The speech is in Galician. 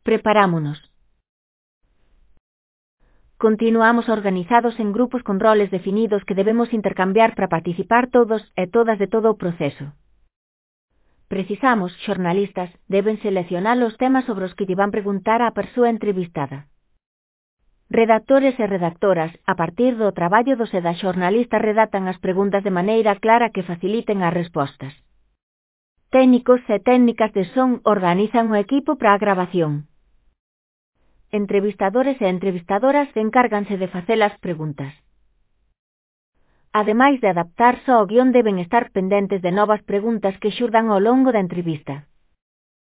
Preparámonos. Continuamos organizados en grupos con roles definidos que debemos intercambiar para participar todos e todas de todo o proceso. Precisamos, xornalistas, deben seleccionar os temas sobre os que lle van preguntar á persoa entrevistada. Redactores e redactoras, a partir do traballo dos e das xornalistas redactan as preguntas de maneira clara que faciliten as respostas. Técnicos e técnicas de son organizan o equipo para a grabación. Entrevistadores e entrevistadoras encárganse de facer as preguntas. Ademais de adaptarse ao guión, deben estar pendentes de novas preguntas que xurdan ao longo da entrevista.